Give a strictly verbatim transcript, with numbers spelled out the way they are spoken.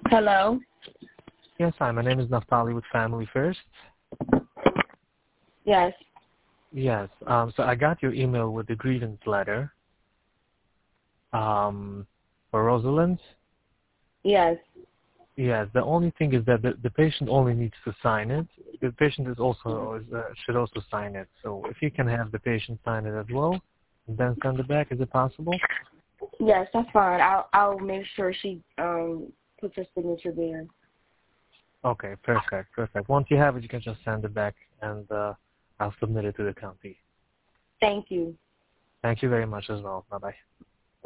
Hello? Yes, hi. My name is Naftali with Family First. Yes. Yes. Um, so I got your email with the grievance letter um, for Rosalind. Yes. Yes. The only thing is that the, the patient only needs to sign it. The patient is also is, uh, should also sign it. So if you can have the patient sign it as well, and then send it back, is it possible? Yes, that's fine. I'll I'll make sure she um puts her signature there. Okay. Perfect. Perfect. Once you have it, you can just send it back, and uh, I'll submit it to the county. Thank you. Thank you very much as well. Bye bye.